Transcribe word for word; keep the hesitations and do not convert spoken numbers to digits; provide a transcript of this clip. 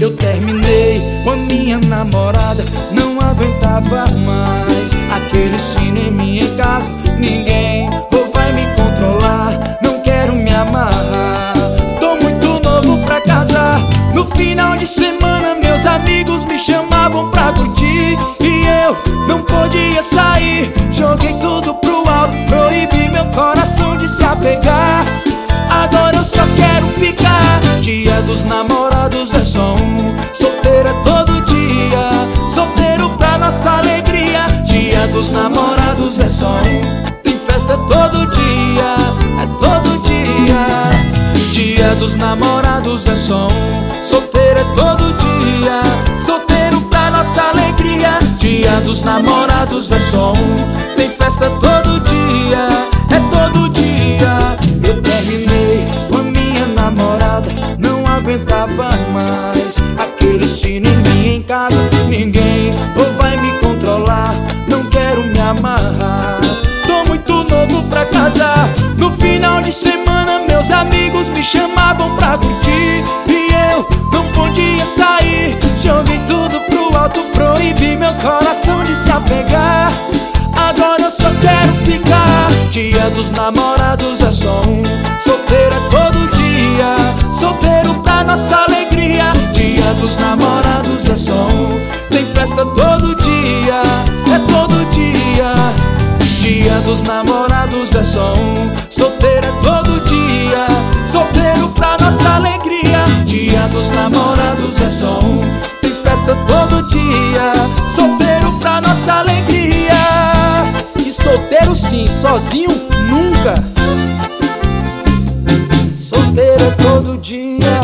Eu terminei com a minha namorada, não aguentava mais aquele cinema em casa. Ninguém ou vai me controlar, não quero me amarrar. Tô muito novo pra casar. No final de semana meus amigos me chamavam pra curtir e eu não podia sair. Joguei tudo pro alto, proibi meu coração de se apegar. Agora eu só quero ficar. Dia dos namorados é só um, solteiro é todo dia, solteiro pra nossa alegria. Dia dos namorados é só um, tem festa todo dia, é todo dia. Dia dos namorados é só um, solteiro é todo dia, solteiro pra nossa alegria. Dia dos namorados é só um, tem festa todo dia, é todo dia. Eu terminei com a minha namorada, não aguentava mais aquele cinema em casa. Ninguém ou vai me controlar, não quero me amarrar. Tô muito novo pra casar. No final de semana meus amigos me chamavam pra curtir e eu não podia sair. Joguei tudo pro alto, proibi meu coração de se apegar. Agora eu só quero ficar. Dia dos namorados é só um, solteiro é todo dia, solteiro pra nossa alegria. Dia dos namorados é só um, tem festa todo dia, é todo dia. Dia dos namorados é só um, solteiro é todo dia, solteiro pra nossa alegria. Dia dos namorados é só um, tem festa todo dia, solteiro pra nossa alegria. E solteiro sim, sozinho nunca. Solteiro é todo dia.